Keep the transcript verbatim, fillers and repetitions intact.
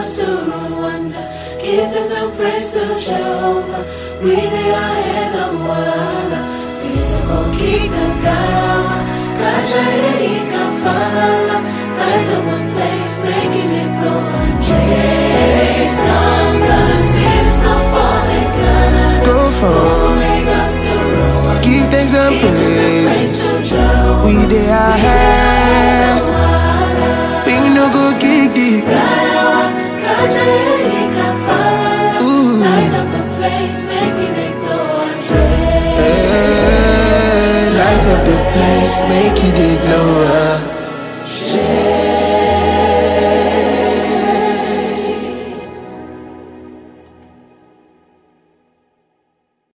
us to Rwanda. Give thanks and praise to Jehovah. We they are head of Wala. We will go keep them down. Kaja Falala. Light of the place, making it glow. Chase, I'm gonna see it's not falling. Gonna Go for make us to Rwanda. give thanks and praise. We they are head. We no go kick the Ooh. Light up the place, making it glow. Hey, light up the place, make it glow.